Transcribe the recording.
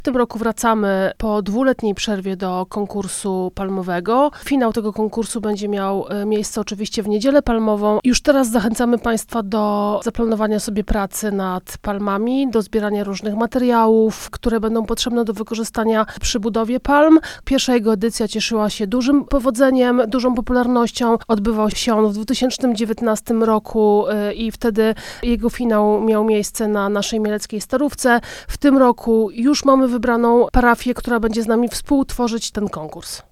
W tym roku wracamy po 2-letniej przerwie do konkursu palmowego. Finał tego konkursu będzie miał miejsce oczywiście w Niedzielę Palmową. Już teraz zachęcamy Państwa do zaplanowania sobie pracy nad palmami, do zbierania różnych materiałów, które będą potrzebne do wykorzystania przy budowie palm. Pierwsza jego edycja cieszyła się dużym powodzeniem, dużą popularnością. Odbywał się on w 2019 roku i wtedy jego finał miał miejsce na naszej mieleckiej Starówce. W tym roku już mamy wybraną parafię, która będzie z nami współtworzyć ten konkurs.